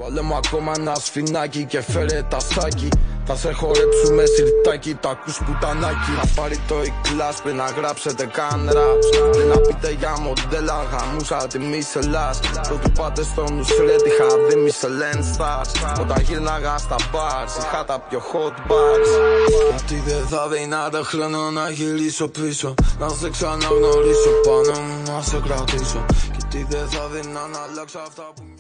Βάλε μου ακόμα ένα σφινάκι και φέρε τα σάκι. Θα σε χορέψουμε σιρτάκι, τα ακούς πουτανάκι. Θα πάρει το E-Class πριν να γράψετε καν raps. Πριν να πείτε για μοντέλα, γαμούσα τη Μισελάς. Πρώτου πάτε στο Nusret, είχα δει Michelin stars. Όταν γύρναγα στα bars, είχα τα πιο hot bars. Γιατί δεν θα δίνατε χρόνο να γυρίσω πίσω, να σε ξαναγνωρίσω πάνω μου, να σε κρατήσω. Γιατί δεν θα δίνα να αλλάξω αυτά που